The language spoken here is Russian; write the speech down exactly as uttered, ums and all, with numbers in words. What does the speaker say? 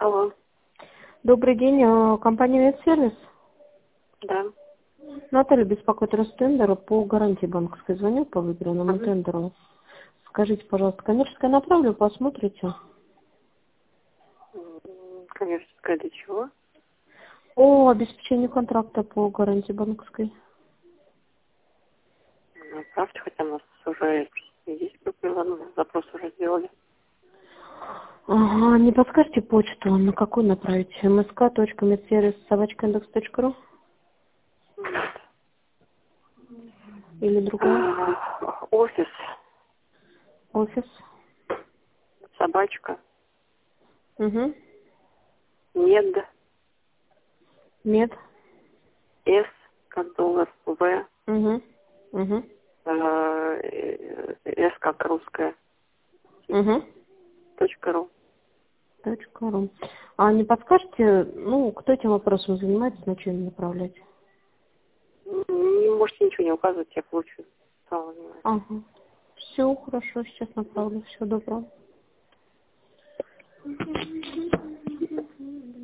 Алло, Добрый день, э, компания Ветсервис. да. Наталья беспокоит Ростендера по гарантии банковской. Звоню по выигранному Мгм. тендеру. Скажите, пожалуйста, коммерческое направлю, посмотрите. М, Коммерческая для чего? О обеспечению контракта по гарантии банковской. Ну, Отправьте, хотя у нас уже есть группы, ладно, запрос уже сделали. Ага, не подскажете почту, на какую направить? msk.медсервис собачка индекс точка ру Нет. или другая? А, Офис, Офис. собачка, Угу. мед, Мед. с, как доллар, в, Угу. Угу. э, э, с, как русская, Угу. точка ру. Точка ру. А не подскажете, ну, кто этим вопросом занимается, на что им направлять? М, Не можете ничего не указывать, я получу. Стало внимание. Ага. Все хорошо, сейчас направлю. Всего доброго.